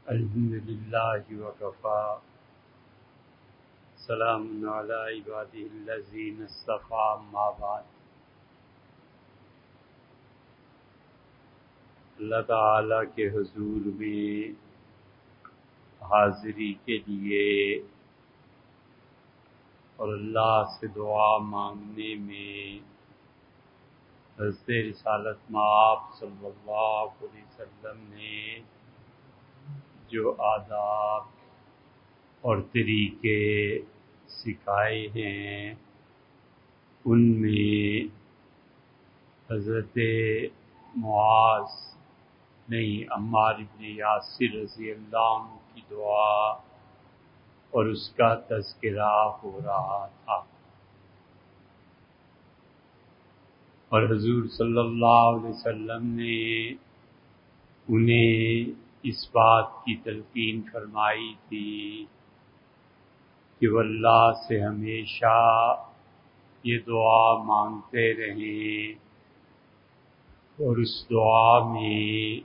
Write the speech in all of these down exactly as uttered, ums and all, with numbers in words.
الحمد للہ وکفا سلام علی عبادہ الذین اصطفیٰ اما بعد۔ اللہ تعالی کے حضور میں حاضری کے لیے اور اللہ سے دعا مانگنے میں حضرت رسالت مآب صلی اللہ علیہ وسلم نے جو آداب اور طریقے سکھائے ہیں، ان میں حضرت معاذ نہیں عمار بن یاسر رضی اللہ عنہ کی دعا اور اس کا تذکرہ ہو رہا تھا، اور حضور صلی اللہ علیہ وسلم نے انہیں اس بات کی تلقین فرمائی تھی کہ وہ اللہ سے ہمیشہ یہ دعا مانگتے رہیں، اور اس دعا میں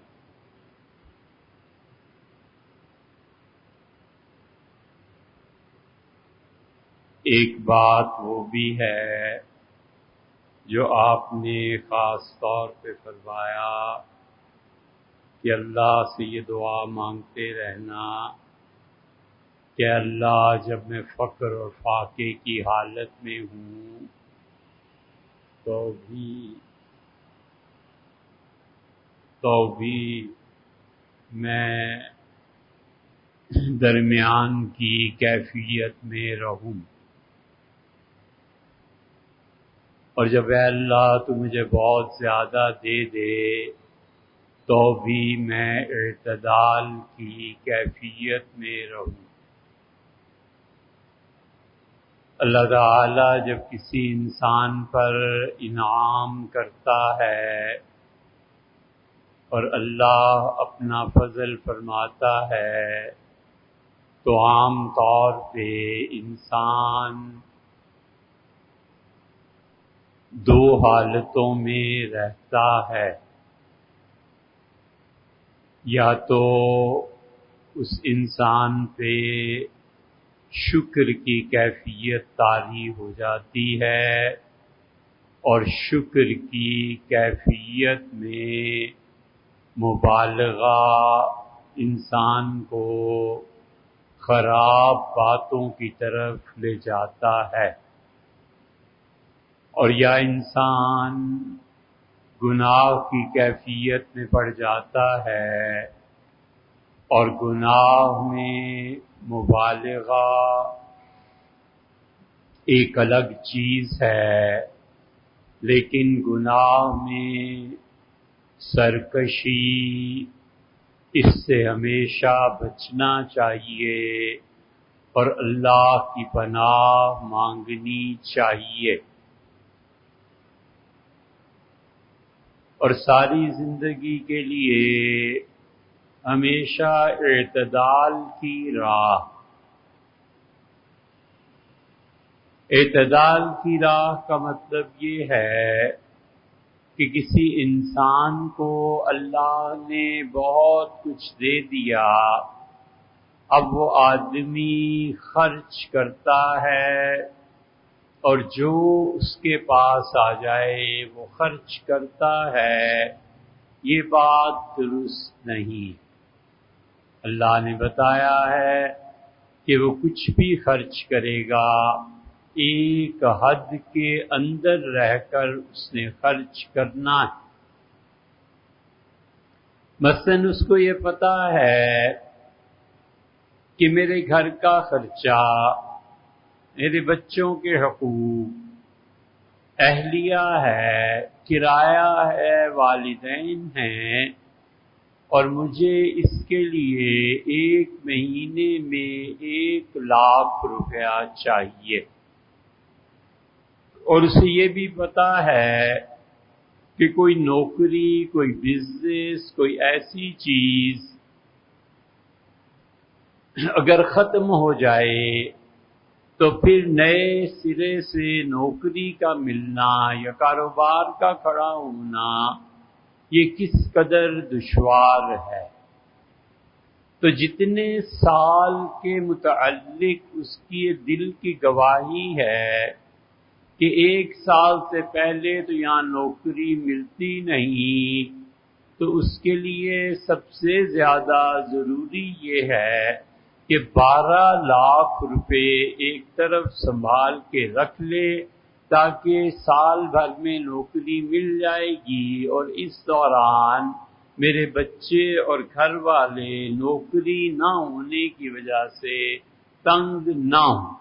ایک بات وہ بھی ہے جو آپ نے خاص طور پہ فرمایا کہ اللہ سے یہ دعا مانگتے رہنا کہ اللہ جب میں فقر اور فاقے کی حالت میں ہوں تو بھی تو بھی میں درمیان کی کیفیت میں رہوں، اور جب اے اللہ تو مجھے بہت زیادہ دے دے تو بھی میں اعتدال کی کیفیت میں رہوں۔ اللہ تعالی جب کسی انسان پر انعام کرتا ہے اور اللہ اپنا فضل فرماتا ہے تو عام طور پہ انسان دو حالتوں میں رہتا ہے، یا تو اس انسان پہ شکر کی کیفیت طاری ہو جاتی ہے، اور شکر کی کیفیت میں مبالغہ انسان کو خراب باتوں کی طرف لے جاتا ہے، اور یا انسان گناہ کی کیفیت میں پڑ جاتا ہے، اور گناہ میں مبالغہ ایک الگ چیز ہے، لیکن گناہ میں سرکشی اس سے ہمیشہ بچنا چاہیے اور اللہ کی پناہ مانگنی چاہیے، اور ساری زندگی کے لیے ہمیشہ اعتدال کی راہ اعتدال کی راہ کا مطلب یہ ہے کہ کسی انسان کو اللہ نے بہت کچھ دے دیا، اب وہ آدمی خرچ کرتا ہے اور جو اس کے پاس آ جائے وہ خرچ کرتا ہے، یہ بات درست نہیں۔ اللہ نے بتایا ہے کہ وہ کچھ بھی خرچ کرے گا ایک حد کے اندر رہ کر اس نے خرچ کرنا ہے۔ مثلاً اس کو یہ پتا ہے کہ میرے گھر کا خرچہ، میرے بچوں کے حقوق، اہلیہ ہے، کرایہ ہے، والدین ہیں، اور مجھے اس کے لیے ایک مہینے میں ایک لاکھ روپیہ چاہیے، اور اسے یہ بھی پتا ہے کہ کوئی نوکری، کوئی بزنس، کوئی ایسی چیز اگر ختم ہو جائے تو پھر نئے سرے سے نوکری کا ملنا یا کاروبار کا کھڑا ہونا یہ کس قدر دشوار ہے۔ تو جتنے سال کے متعلق اس کی دل کی گواہی ہے کہ ایک سال سے پہلے تو یہاں نوکری ملتی نہیں، تو اس کے لیے سب سے زیادہ ضروری یہ ہے کہ بارہ لاکھ روپے ایک طرف سنبھال کے رکھ لے تاکہ سال بھر میں نوکری مل جائے گی، اور اس دوران میرے بچے اور گھر والے نوکری نہ ہونے کی وجہ سے تنگ نہ ہوں۔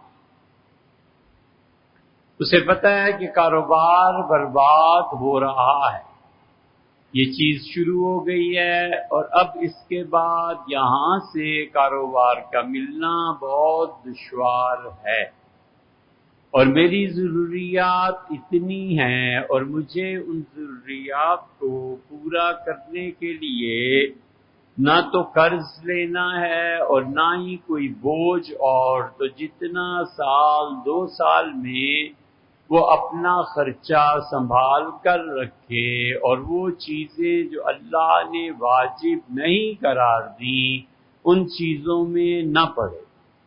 اسے پتہ ہے کہ کاروبار برباد ہو رہا ہے، یہ چیز شروع ہو گئی ہے، اور اب اس کے بعد یہاں سے کاروبار کا ملنا بہت دشوار ہے، اور میری ضروریات اتنی ہیں، اور مجھے ان ضروریات کو پورا کرنے کے لیے نہ تو قرض لینا ہے اور نہ ہی کوئی بوجھ، اور تو جتنا سال دو سال میں وہ اپنا خرچہ سنبھال کر رکھے اور وہ چیزیں جو اللہ نے واجب نہیں قرار دی ان چیزوں میں نہ پڑے۔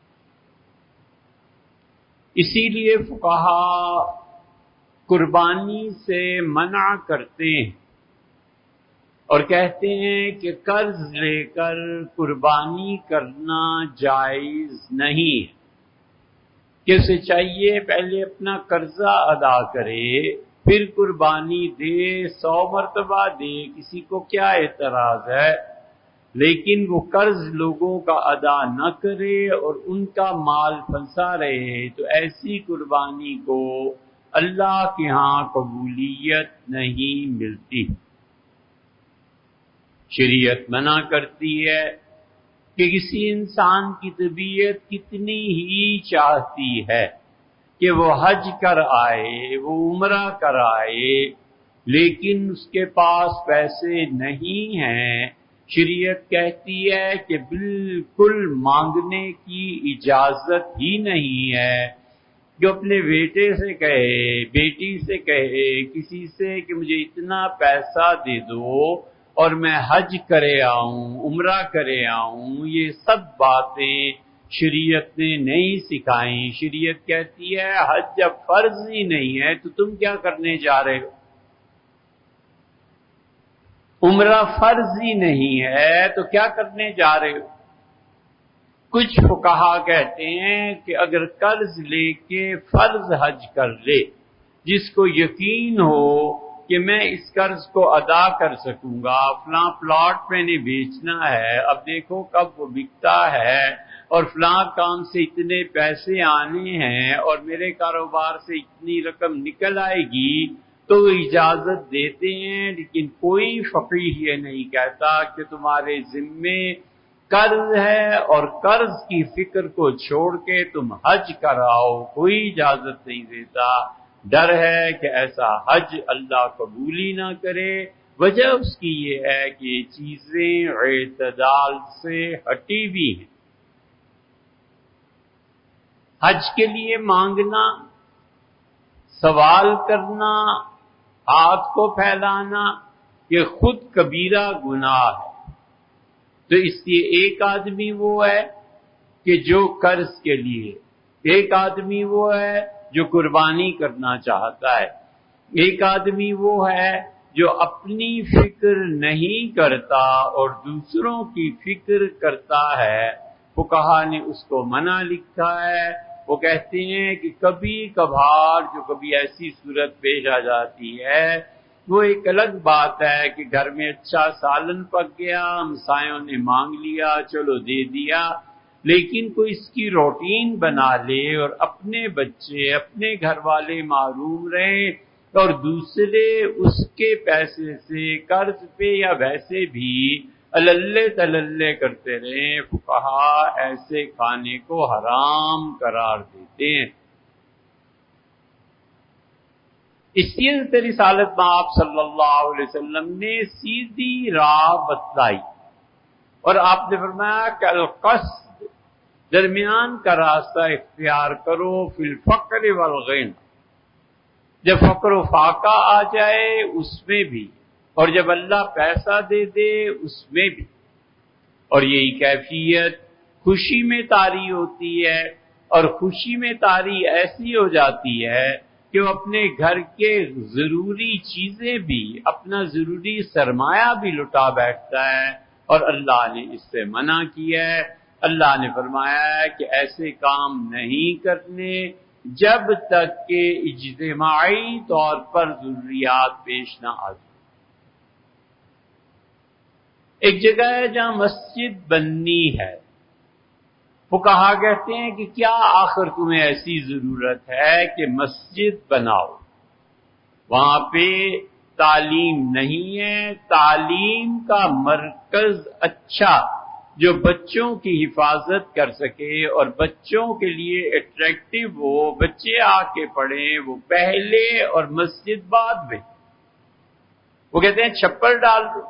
اسی لیے فقہا قربانی سے منع کرتے ہیں اور کہتے ہیں کہ قرض لے کر قربانی کرنا جائز نہیں ہے، کہ اسے چاہیے پہلے اپنا قرضہ ادا کرے پھر قربانی دے، سو مرتبہ دے، کسی کو کیا اعتراض ہے، لیکن وہ قرض لوگوں کا ادا نہ کرے اور ان کا مال پھنسا رہے، تو ایسی قربانی کو اللہ کے ہاں قبولیت نہیں ملتی۔ شریعت منع کرتی ہے کہ کسی انسان کی طبیعت کتنی ہی چاہتی ہے کہ وہ حج کر آئے، وہ عمرہ کر آئے، لیکن اس کے پاس پیسے نہیں ہیں، شریعت کہتی ہے کہ بالکل مانگنے کی اجازت ہی نہیں ہے، جو اپنے بیٹے سے کہے، بیٹی سے کہے، کسی سے کہ مجھے اتنا پیسہ دے دو اور میں حج کرے آؤں، عمرہ کرے آؤں، یہ سب باتیں شریعت نے نہیں سکھائیں۔ شریعت کہتی ہے حج جب فرض ہی نہیں ہے تو تم کیا کرنے جا رہے ہو، عمرہ فرض ہی نہیں ہے تو کیا کرنے جا رہے ہو۔ کچھ فقہا کہتے ہیں کہ اگر قرض لے کے فرض حج کر لے، جس کو یقین ہو کہ میں اس قرض کو ادا کر سکوں گا، فلاں پلاٹ میں نے بیچنا ہے، اب دیکھو کب وہ بکتا ہے، اور فلاں کام سے اتنے پیسے آنے ہیں اور میرے کاروبار سے اتنی رقم نکل آئے گی، تو وہ اجازت دیتے ہیں، لیکن کوئی فقیہ یہ نہیں کہتا کہ تمہارے ذمے قرض ہے اور قرض کی فکر کو چھوڑ کے تم حج کراؤ، کوئی اجازت نہیں دیتا۔ ڈر ہے کہ ایسا حج اللہ قبول ہی نہ کرے۔ وجہ اس کی یہ ہے کہ یہ چیزیں اعتدال سے ہٹی بھی ہیں۔ حج کے لیے مانگنا، سوال کرنا، ہاتھ کو پھیلانا، یہ خود کبیرہ گناہ ہے۔ تو اس لیے ایک آدمی وہ ہے کہ جو قرض کے لیے، ایک آدمی وہ ہے جو قربانی کرنا چاہتا ہے، ایک آدمی وہ ہے جو اپنی فکر نہیں کرتا اور دوسروں کی فکر کرتا ہے۔ فقہا نے اس کو منع لکھا ہے۔ وہ کہتے ہیں کہ کبھی کبھار جو کبھی ایسی صورت پیش آ جاتی ہے، وہ ایک الگ بات ہے کہ گھر میں اچھا سالن پک گیا، ہمسایوں نے مانگ لیا، چلو دے دیا، لیکن کوئی اس کی روٹین بنا لے اور اپنے بچے، اپنے گھر والے محروم رہیں اور دوسرے اس کے پیسے سے قرض پہ یا ویسے بھی اللہ تللے کرتے رہیں، فقہا ایسے کھانے کو حرام قرار دیتے ہیں۔ اس لیے رسالت میں آپ صلی اللہ علیہ وسلم نے سیدھی راہ بتلائی اور آپ نے فرمایا کہ القصد، درمیان کا راستہ اختیار کرو، فی الفقر والغنى، جب فقر و فاقہ آ جائے اس میں بھی، اور جب اللہ پیسہ دے دے اس میں بھی، اور یہی کیفیت خوشی میں طاری ہوتی ہے، اور خوشی میں طاری ایسی ہو جاتی ہے کہ وہ اپنے گھر کے ضروری چیزیں بھی، اپنا ضروری سرمایہ بھی لٹا بیٹھتا ہے، اور اللہ نے اس سے منع کیا ہے۔ اللہ نے فرمایا ہے کہ ایسے کام نہیں کرنے جب تک کہ اجتماعی طور پر ضروریات پیش نہ آ جائیں۔ ایک جگہ ہے جہاں مسجد بننی ہے، فقہا کہتے ہیں کہ کیا آخر تمہیں ایسی ضرورت ہے کہ مسجد بناؤ؟ وہاں پہ تعلیم نہیں ہے، تعلیم کا مرکز اچھا جو بچوں کی حفاظت کر سکے اور بچوں کے لیے اٹریکٹیو ہو، بچے آ کے پڑھیں، وہ پہلے اور مسجد بعد میں۔ وہ کہتے ہیں چھپر ڈال دو،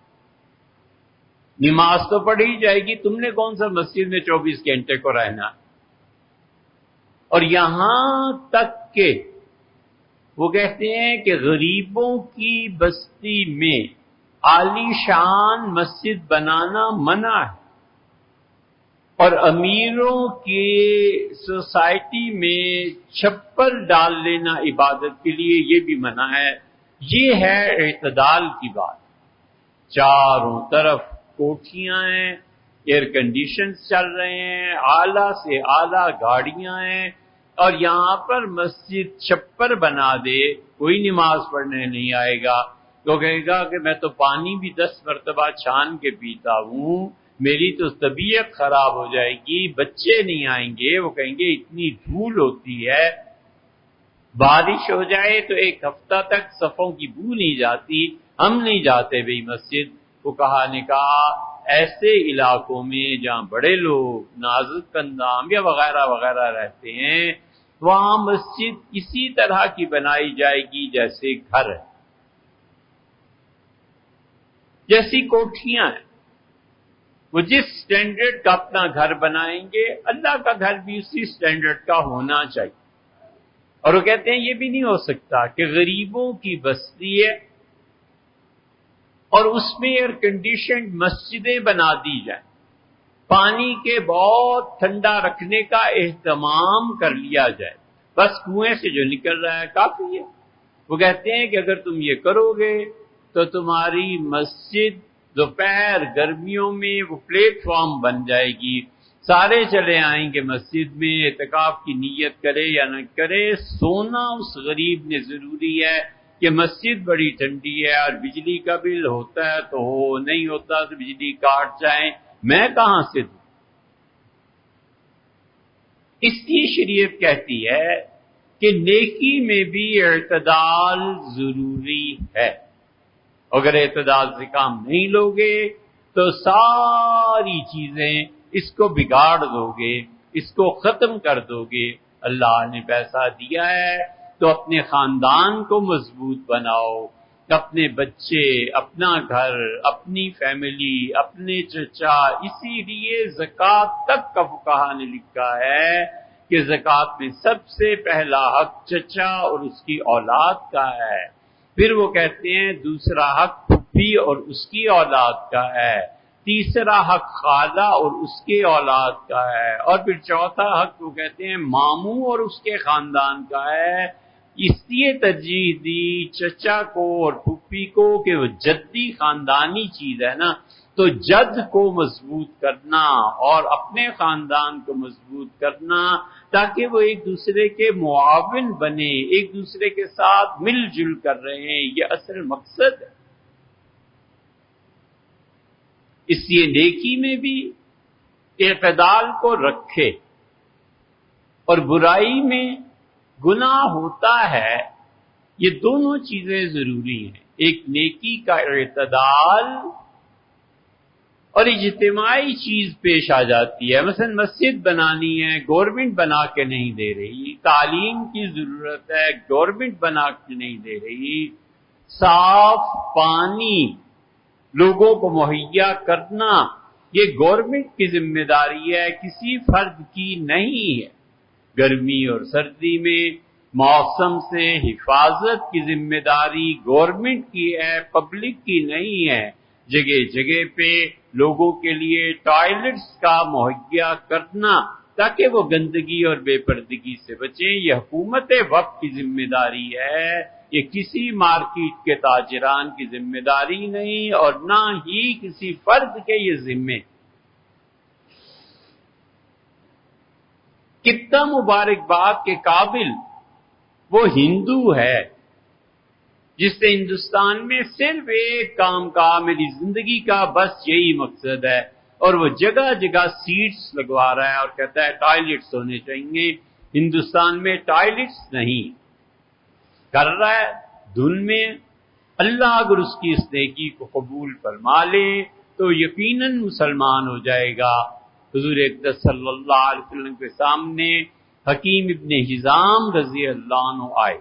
نماز تو پڑھی جائے گی، تم نے کون سا مسجد میں چوبیس گھنٹے کو رہنا؟ اور یہاں تک کہ وہ کہتے ہیں کہ غریبوں کی بستی میں عالی شان مسجد بنانا منع ہے، اور امیروں کی سوسائٹی میں چھپر ڈال لینا عبادت کے لیے یہ بھی منع ہے۔ یہ ہے اعتدال کی بات۔ چاروں طرف کوٹھیاں ہیں، ایئر کنڈیشنز چل رہے ہیں، اعلیٰ سے اعلیٰ گاڑیاں ہیں، اور یہاں پر مسجد چھپر بنا دے، کوئی نماز پڑھنے نہیں آئے گا۔ تو کہے گا کہ میں تو پانی بھی دس مرتبہ چھان کے پیتا ہوں، میری تو طبیعت خراب ہو جائے گی، بچے نہیں آئیں گے، وہ کہیں گے اتنی دھول ہوتی ہے، بارش ہو جائے تو ایک ہفتہ تک صفوں کی بو نہیں جاتی، ہم نہیں جاتے بھئی مسجد۔ فقہا نے کہا ایسے علاقوں میں جہاں بڑے لوگ نازک اندام یا وغیرہ وغیرہ رہتے ہیں، وہاں مسجد اسی طرح کی بنائی جائے گی جیسے گھر ہے، جیسی کوٹھیاں ہیں۔ وہ جس سٹینڈرڈ کا اپنا گھر بنائیں گے، اللہ کا گھر بھی اسی سٹینڈرڈ کا ہونا چاہیے۔ اور وہ کہتے ہیں یہ بھی نہیں ہو سکتا کہ غریبوں کی بستی ہے اور اس میں ایئر کنڈیشنڈ مسجدیں بنا دی جائیں، پانی کے بہت ٹھنڈا رکھنے کا اہتمام کر لیا جائے، بس کنویں سے جو نکل رہا ہے کافی ہے۔ وہ کہتے ہیں کہ اگر تم یہ کرو گے تو تمہاری مسجد دوپہر گرمیوں میں وہ پلیٹ فارم بن جائے گی، سارے چلے آئیں گے مسجد میں، اعتکاف کی نیت کرے یا نہ کرے، سونا اس غریب نے ضروری ہے کہ مسجد بڑی ٹھنڈی ہے اور بجلی کا بل ہوتا ہے تو ہو، نہیں ہوتا تو بجلی کاٹ جائیں، میں کہاں سے دوں؟ اس کی شریعت کہتی ہے کہ نیکی میں بھی اعتدال ضروری ہے، اگر اعتدال سے کام نہیں لوگے تو ساری چیزیں اس کو بگاڑ دو گے، اس کو ختم کر دو گے۔ اللہ نے پیسہ دیا ہے تو اپنے خاندان کو مضبوط بناؤ، اپنے بچے، اپنا گھر، اپنی فیملی، اپنے چچا، اسی لیے زکوٰۃ تک کا فقہا نے لکھا ہے کہ زکوٰۃ میں سب سے پہلا حق چچا اور اس کی اولاد کا ہے، پھر وہ کہتے ہیں دوسرا حق پھپھی اور اس کی اولاد کا ہے، تیسرا حق خالہ اور اس کے اولاد کا ہے، اور پھر چوتھا حق وہ کہتے ہیں ماموں اور اس کے خاندان کا ہے۔ اس لیے ترجیح دی چچا کو اور پھپھی کو کہ وہ جدی خاندانی چیز ہے نا، تو جد کو مضبوط کرنا اور اپنے خاندان کو مضبوط کرنا تاکہ وہ ایک دوسرے کے معاون بنے، ایک دوسرے کے ساتھ مل جل کر رہیں، یہ اصل مقصد ہے۔ اس لیے نیکی میں بھی اعتدال کو رکھے، اور برائی میں گناہ ہوتا ہے، یہ دونوں چیزیں ضروری ہیں، ایک نیکی کا اعتدال اور اجتماعی چیز پیش آ جاتی ہے، مثلا مسجد بنانی ہے، گورنمنٹ بنا کے نہیں دے رہی، تعلیم کی ضرورت ہے، گورنمنٹ بنا کے نہیں دے رہی، صاف پانی لوگوں کو مہیا کرنا یہ گورنمنٹ کی ذمہ داری ہے، کسی فرد کی نہیں ہے۔ گرمی اور سردی میں موسم سے حفاظت کی ذمہ داری گورنمنٹ کی ہے، پبلک کی نہیں ہے۔ جگہ جگہ پہ لوگوں کے لیے ٹوائلٹس کا مہیا کرنا تاکہ وہ گندگی اور بے پردگی سے بچیں، یہ حکومت وقت کی ذمہ داری ہے، یہ کسی مارکیٹ کے تاجران کی ذمہ داری نہیں اور نہ ہی کسی فرد کے یہ ذمے۔ کتنا مبارکباد کے قابل وہ ہندو ہے جس سے ہندوستان میں صرف ایک کام کا، میری زندگی کا بس یہی مقصد ہے، اور وہ جگہ جگہ سیٹس لگوا رہا ہے اور کہتا ہے ٹوائلٹس ہونے چاہیے۔ ہندوستان میں ٹوائلٹس نہیں کر رہا ہے دھن میں۔ اللہ اگر اس کی اس نیکی کو قبول فرما لے تو یقیناً مسلمان ہو جائے گا۔ حضور اقدس صلی اللہ علیہ وسلم کے سامنے حکیم ابن حزام رضی اللہ عنہ آئے،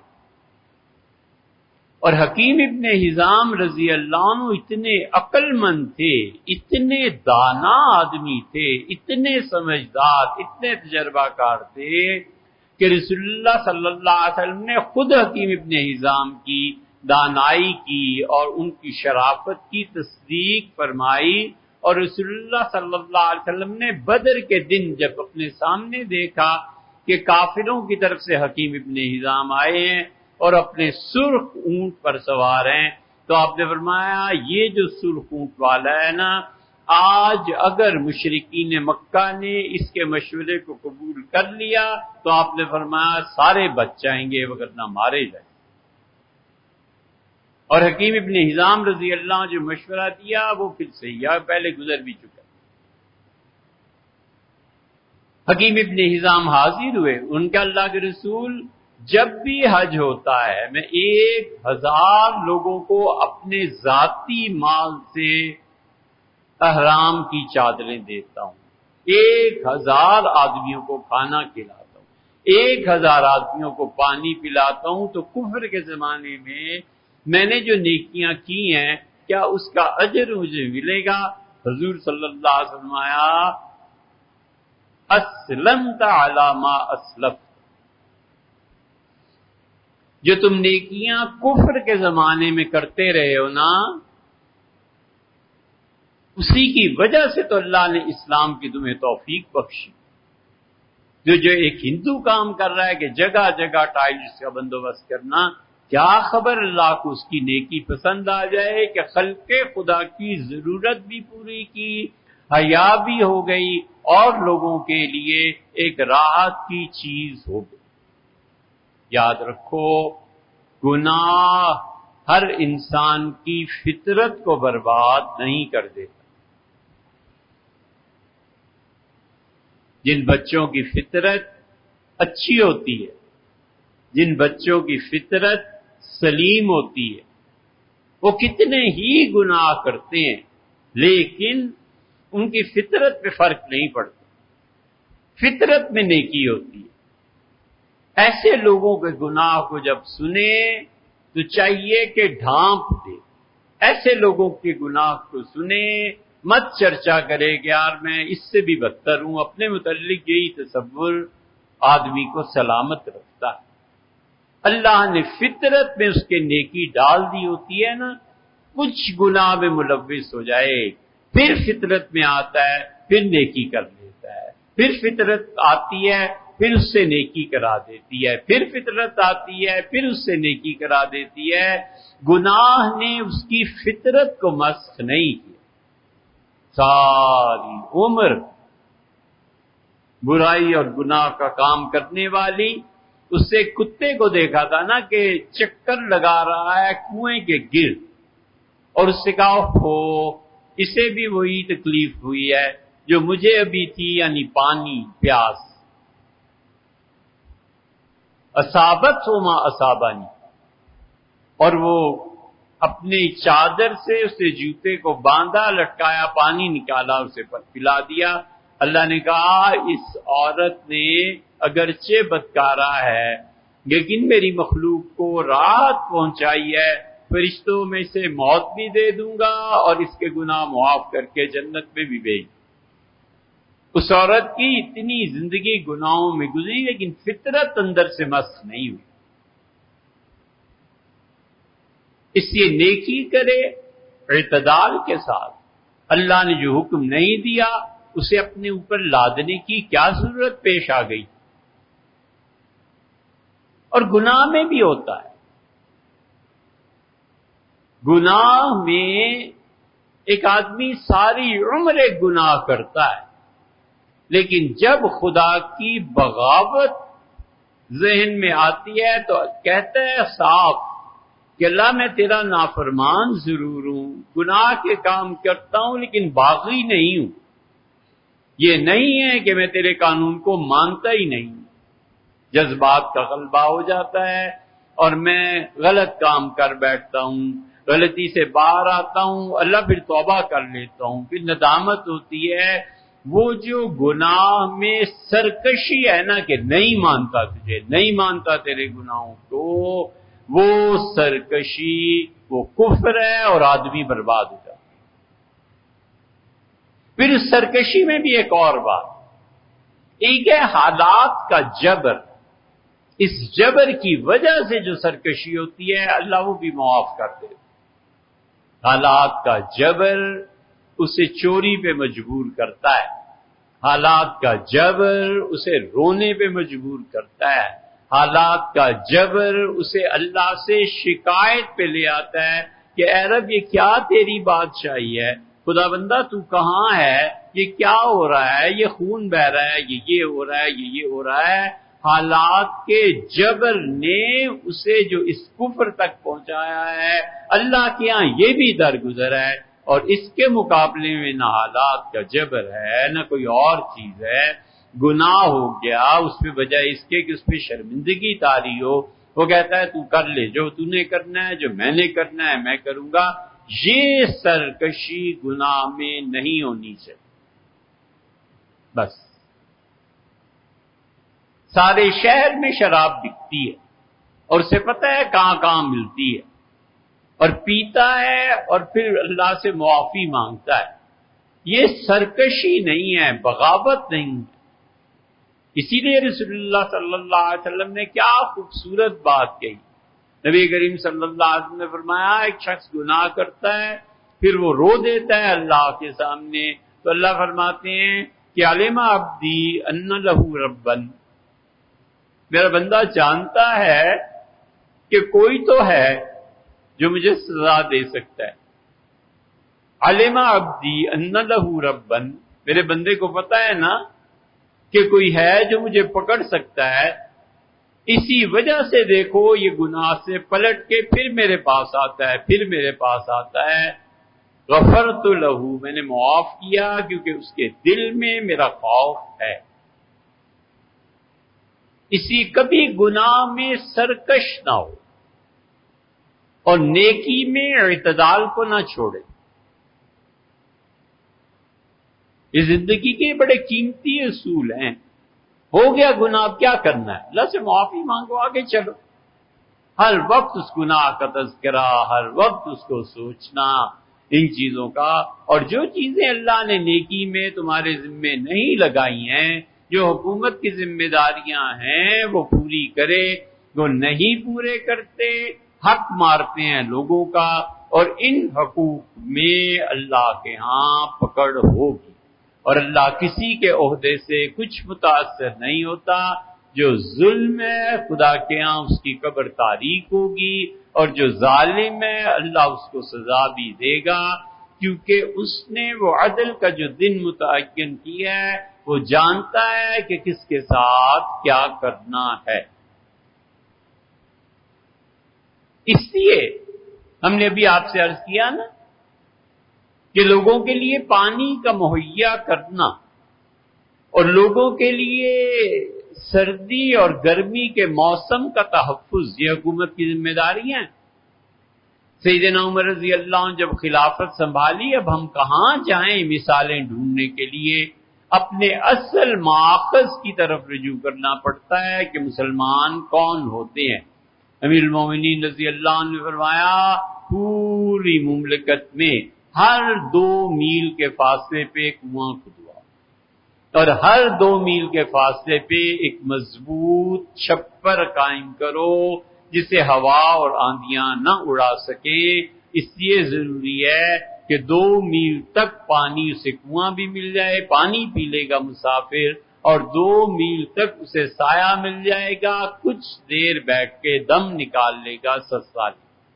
اور حکیم ابن حزام رضی اللہ عنہ اتنے عقل مند تھے، اتنے دانا آدمی تھے، اتنے سمجھدار، اتنے تجربہ کار تھے کہ رسول اللہ صلی اللہ علیہ وسلم نے خود حکیم ابن حزام کی دانائی کی اور ان کی شرافت کی تصدیق فرمائی، اور رسول اللہ صلی اللہ علیہ وسلم نے بدر کے دن جب اپنے سامنے دیکھا کہ کافروں کی طرف سے حکیم ابن حزام آئے ہیں اور اپنے سرخ اونٹ پر سوار ہیں، تو آپ نے فرمایا یہ جو سرخ اونٹ والا ہے نا، آج اگر مشرکین مکہ نے اس کے مشورے کو قبول کر لیا تو آپ نے فرمایا سارے بچ جائیں گے وگرنہ مارے جائیں۔ اور حکیم ابن حزام رضی اللہ عنہ جو مشورہ دیا وہ پھر صحیح ہے، پہلے گزر بھی چکا۔ حکیم ابن حزام حاضر ہوئے، ان کا اللہ کے رسول جب بھی حج ہوتا ہے میں ایک ہزار لوگوں کو اپنے ذاتی مال سے احرام کی چادریں دیتا ہوں، ایک ہزار آدمیوں کو کھانا کھلاتا ہوں، ایک ہزار آدمیوں کو پانی پلاتا ہوں، تو کفر کے زمانے میں میں نے جو نیکیاں کی ہیں کیا اس کا اجر مجھے ملے گا؟ حضور صلی اللہ علیہ وسلم آیا اسلمت علی ما اسلفت، جو تم نیکیاں کفر کے زمانے میں کرتے رہے ہو نا، اسی کی وجہ سے تو اللہ نے اسلام کی تمہیں توفیق بخشی۔ جو جو ایک ہندو کام کر رہا ہے کہ جگہ جگہ ٹائلٹس کا بندوبست کرنا، کیا خبر اللہ کو اس کی نیکی پسند آ جائے کہ خلق خدا کی ضرورت بھی پوری کی، حیا بھی ہو گئی اور لوگوں کے لیے ایک راحت کی چیز ہو گئی۔ یاد رکھو گناہ ہر انسان کی فطرت کو برباد نہیں کر دیتا۔ جن بچوں کی فطرت اچھی ہوتی ہے، جن بچوں کی فطرت سلیم ہوتی ہے، وہ کتنے ہی گناہ کرتے ہیں لیکن ان کی فطرت پہ فرق نہیں پڑتا، فطرت میں نیکی ہوتی ہے۔ ایسے لوگوں کے گناہ کو جب سنے تو چاہیے کہ ڈھانپ دے، ایسے لوگوں کے گناہ کو سنے مت چرچا کرے کہ یار میں اس سے بھی بدتر ہوں، اپنے متعلق یہی تصور آدمی کو سلامت رکھتا ہے۔ اللہ نے فطرت میں اس کے نیکی ڈال دی ہوتی ہے نا، کچھ گناہ میں ملوث ہو جائے پھر فطرت میں آتا ہے، پھر نیکی کر لیتا ہے، پھر فطرت آتی ہے پھر اس سے نیکی کرا دیتی ہے، پھر فطرت آتی ہے پھر اس سے نیکی کرا دیتی ہے۔ گناہ نے اس کی فطرت کو مسخ نہیں کیا، ساری عمر برائی اور گناہ کا کام کرنے والی، اس سے کتے کو دیکھا تھا نا کہ چکر لگا رہا ہے کنویں کے گرد، اور اس سے کہا ہو اسے بھی وہی تکلیف ہوئی ہے جو مجھے ابھی تھی، یعنی پانی پیاس۔ اصابت ما اصابانی، اور وہ اپنی چادر سے اسے جوتے کو باندھا، لٹکایا، پانی نکالا، اسے پلا دیا۔ اللہ نے کہا اس عورت نے اگرچہ بدکارہ ہے لیکن میری مخلوق کو راحت پہنچائی ہے، فرشتوں میں سے موت بھی دے دوں گا اور اس کے گناہ معاف کر کے جنت میں بھی بھیج۔ اس عورت کی اتنی زندگی گناہوں میں گزری لیکن فطرت اندر سے مسخ نہیں ہوئی۔ اس لیے نیکی کرے اعتدال کے ساتھ، اللہ نے جو حکم نہیں دیا اسے اپنے اوپر لادنے کی کیا ضرورت پیش آ گئی؟ اور گناہ میں بھی ہوتا ہے، گناہ میں ایک آدمی ساری عمر گناہ کرتا ہے، لیکن جب خدا کی بغاوت ذہن میں آتی ہے تو کہتا ہے صاف کہ اللہ میں تیرا نافرمان ضرور ہوں، گناہ کے کام کرتا ہوں لیکن باغی نہیں ہوں، یہ نہیں ہے کہ میں تیرے قانون کو مانتا ہی نہیں ہوں۔ جذبات کا غلبہ ہو جاتا ہے اور میں غلط کام کر بیٹھتا ہوں، غلطی سے باہر آتا ہوں، اللہ پھر توبہ کر لیتا ہوں، پھر ندامت ہوتی ہے۔ وہ جو گناہ میں سرکشی ہے نا کہ نہیں مانتا تجھے، نہیں مانتا تیرے گناہوں کو، وہ سرکشی وہ کفر ہے اور آدمی برباد ہو جاتا ہے۔ پھر اس سرکشی میں بھی ایک اور بات، ایک ہے حالات کا جبر، اس جبر کی وجہ سے جو سرکشی ہوتی ہے اللہ وہ بھی معاف کر دے۔ حالات کا جبر اسے چوری پہ مجبور کرتا ہے، حالات کا جبر اسے رونے پہ مجبور کرتا ہے، حالات کا جبر اسے اللہ سے شکایت پہ لے آتا ہے کہ اے رب یہ کیا تیری بادشاہی ہے، خدا بندہ تو کہاں ہے، یہ کیا ہو رہا ہے، یہ خون بہ رہا ہے، یہ یہ ہو رہا ہے، یہ یہ ہو رہا ہے۔ حالات کے جبر نے اسے جو اس کفر تک پہنچایا ہے اللہ کے ہاں یہ بھی درگزر ہے، اور اس کے مقابلے میں نہ حالات کا جبر ہے نہ کوئی اور چیز ہے۔ گناہ ہو گیا، اس پہ بجائے اس کے کہ اس پہ شرمندگی طاری ہو، وہ کہتا ہے تو کر لے، جو تو نے کرنا ہے، جو میں نے کرنا ہے میں کروں گا۔ یہ سرکشی گناہ میں نہیں ہونی چاہیے۔ بس سارے شہر میں شراب بکتی ہے اور اسے پتہ ہے کہاں کہاں ملتی ہے، اور پیتا ہے اور پھر اللہ سے معافی مانگتا ہے۔ یہ سرکشی نہیں ہے، بغاوت نہیں ہے۔ اسی لیے رسول اللہ صلی اللہ علیہ وسلم نے کیا خوبصورت بات کہی، نبی کریم صلی اللہ علیہ وسلم نے فرمایا ایک شخص گناہ کرتا ہے پھر وہ رو دیتا ہے اللہ کے سامنے، تو اللہ فرماتے ہیں کہ علم عبدی ان لہ ربن، میرا بندہ جانتا ہے کہ کوئی تو ہے جو مجھے سزا دے سکتا ہے۔ علم عبدی ان لہ ربن، میرے بندے کو پتا ہے نا کہ کوئی ہے جو مجھے پکڑ سکتا ہے، اسی وجہ سے دیکھو یہ گناہ سے پلٹ کے پھر میرے پاس آتا ہے، پھر میرے پاس آتا ہے۔ غفرت لہو، میں نے معاف کیا کیونکہ اس کے دل میں میرا خوف ہے۔ اسی کبھی گناہ میں سرکش نہ ہو اور نیکی میں اعتدال کو نہ چھوڑے۔ یہ زندگی کے بڑے قیمتی اصول ہیں۔ ہو گیا گناہ، کیا کرنا ہے؟ اللہ سے معافی مانگو، آگے چلو۔ ہر وقت اس گناہ کا تذکرہ، ہر وقت اس کو سوچنا ان چیزوں کا، اور جو چیزیں اللہ نے نیکی میں تمہارے ذمے نہیں لگائی ہیں، جو حکومت کی ذمہ داریاں ہیں وہ پوری کرے، وہ نہیں پورے کرتے حق مارتے ہیں لوگوں کا، اور ان حقوق میں اللہ کے ہاں پکڑ ہوگی، اور اللہ کسی کے عہدے سے کچھ متاثر نہیں ہوتا۔ جو ظلم ہے خدا کے ہاں اس کی قبر تاریک ہوگی، اور جو ظالم ہے اللہ اس کو سزا بھی دے گا، کیونکہ اس نے وہ عدل کا جو دن متعین کیا ہے وہ جانتا ہے کہ کس کے ساتھ کیا کرنا ہے۔ اس لیے ہم نے ابھی آپ سے عرض کیا نا کہ لوگوں کے لیے پانی کا مہیا کرنا اور لوگوں کے لیے سردی اور گرمی کے موسم کا تحفظ یہ حکومت کی ذمہ داری ہے۔ سیدنا عمر رضی اللہ عنہ جب خلافت سنبھالی، اب ہم کہاں جائیں مثالیں ڈھونڈنے کے لیے؟ اپنے اصل ماخذ کی طرف رجوع کرنا پڑتا ہے کہ مسلمان کون ہوتے ہیں۔ امیر المومنین رضی اللہ عنہ نے فرمایا پوری مملکت میں ہر دو میل کے فاصلے پہ کنواں کھدوا، اور ہر دو میل کے فاصلے پہ ایک مضبوط چھپر قائم کرو جسے ہوا اور آندیاں نہ اڑا سکیں۔ اس لیے ضروری ہے کہ کہ دو میل تک پانی اسے کنواں بھی مل جائے، پانی پی لے گا مسافر، اور دو میل تک اسے سایہ مل جائے گا، کچھ دیر بیٹھ کے دم نکال لے گا سسال۔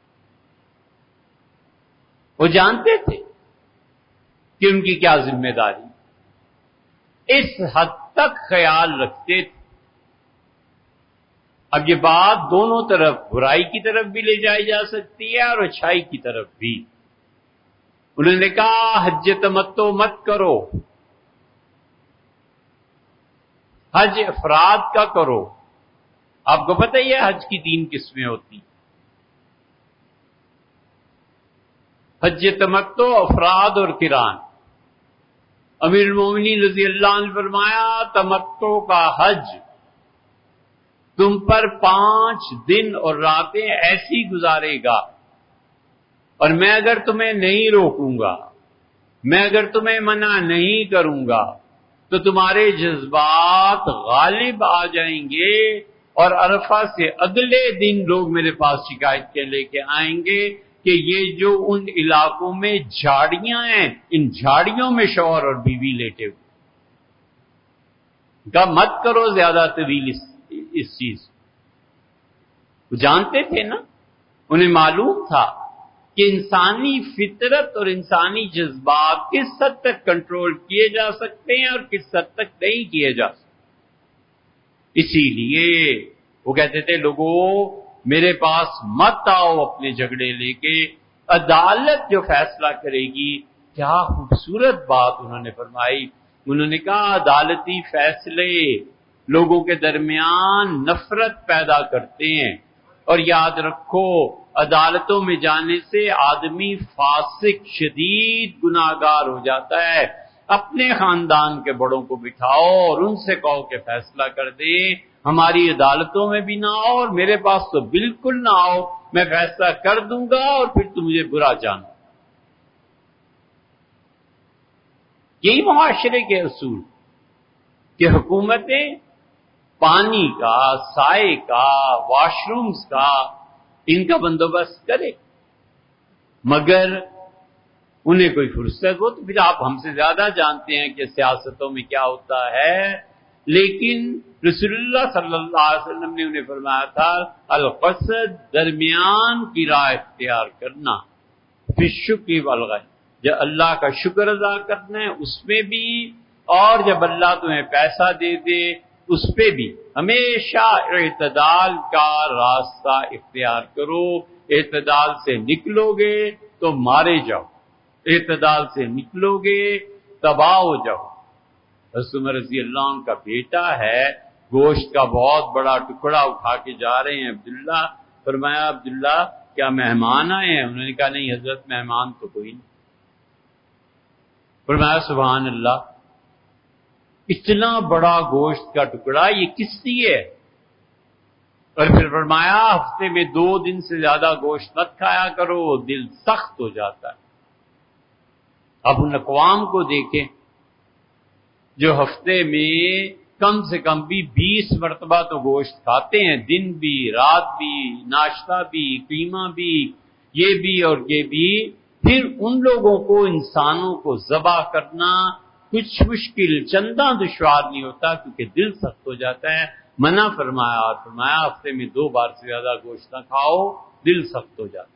وہ جانتے تھے کہ ان کی کیا ذمہ داری، اس حد تک خیال رکھتے تھے۔ اب یہ بات دونوں طرف، برائی کی طرف بھی لے جائی جا سکتی ہے اور اچھائی کی طرف بھی۔ انہوں نے کہا حج تمتع مت کرو، حج افراد کا کرو۔ آپ کو پتہ ہی ہے حج کی تین قسمیں ہوتی، حج تمتع، افراد اور قران۔ امیر المومنین رضی اللہ عنہ نے فرمایا تمتع کا حج تم پر پانچ دن اور راتیں ایسی گزارے گا، اور میں اگر تمہیں نہیں روکوں گا، میں اگر تمہیں منع نہیں کروں گا تو تمہارے جذبات غالب آ جائیں گے، اور عرفہ سے اگلے دن لوگ میرے پاس شکایت کے لے کے آئیں گے کہ یہ جو ان علاقوں میں جھاڑیاں ہیں، ان جھاڑیوں میں شوہر اور بیوی لیٹے ہوئے، کہا مت کرو زیادہ طویل اس اس چیز۔ وہ جانتے تھے نا، انہیں معلوم تھا کہ انسانی فطرت اور انسانی جذبات کس حد تک کنٹرول کیے جا سکتے ہیں اور کس حد تک نہیں کیے جا سکتے۔ اسی لیے وہ کہتے تھے لوگوں میرے پاس مت آؤ اپنے جھگڑے لے کے، عدالت جو فیصلہ کرے گی۔ کیا خوبصورت بات انہوں نے فرمائی، انہوں نے کہا عدالتی فیصلے لوگوں کے درمیان نفرت پیدا کرتے ہیں، اور یاد رکھو عدالتوں میں جانے سے آدمی فاسق، شدید گناہگار ہو جاتا ہے۔ اپنے خاندان کے بڑوں کو بٹھاؤ اور ان سے کہو کہ فیصلہ کر دیں، ہماری عدالتوں میں بھی نہ آؤ اور میرے پاس تو بالکل نہ آؤ، میں فیصلہ کر دوں گا اور پھر تم مجھے برا جانو۔ یہی معاشرے کے اصول کہ حکومتیں پانی کا، سائے کا، واش رومز کا، ان کا بندوبست کرے، مگر انہیں کوئی فرصت ہو تو پھر آپ ہم سے زیادہ جانتے ہیں کہ سیاستوں میں کیا ہوتا ہے۔ لیکن رسول اللہ صلی اللہ علیہ وسلم نے انہیں فرمایا تھا القصد، درمیان کی راہ اختیار کرنا، فی الشکر والغی، جب اللہ کا شکر ادا کرنا ہے اس میں بھی، اور جب اللہ تمہیں پیسہ دے دے اس پہ بھی۔ ہمیشہ اعتدال کا راستہ اختیار کرو، اعتدال سے نکلو گے تو مارے جاؤ، اعتدال سے نکلو گے تباہ ہو جاؤ۔ حضرت عمر رضی اللہ عنہ کا بیٹا ہے، گوشت کا بہت بڑا ٹکڑا اٹھا کے جا رہے ہیں عبداللہ، فرمایا عبداللہ کیا مہمان آئے ہیں؟ انہوں نے کہا نہیں حضرت مہمان تو کوئی نہیں۔ فرمایا سبحان اللہ، اتنا بڑا گوشت کا ٹکڑا یہ کس لیے ہے؟ اور پھر فرمایا ہفتے میں دو دن سے زیادہ گوشت مت کھایا کرو، دل سخت ہو جاتا ہے۔ اب ان اقوام کو دیکھیں جو ہفتے میں کم سے کم بھی بیس مرتبہ تو گوشت کھاتے ہیں، دن بھی، رات بھی، ناشتہ بھی، قیمہ بھی، یہ بھی اور یہ بھی۔ پھر ان لوگوں کو، انسانوں کو ذبح کرنا کچھ مشکل، چندہ دشوار نہیں ہوتا کیونکہ دل سخت ہو جاتا ہے۔ منع فرمایا اور فرمایا ہفتے میں دو بار سے زیادہ گوشت نہ کھاؤ، دل سخت ہو جاتا ہے۔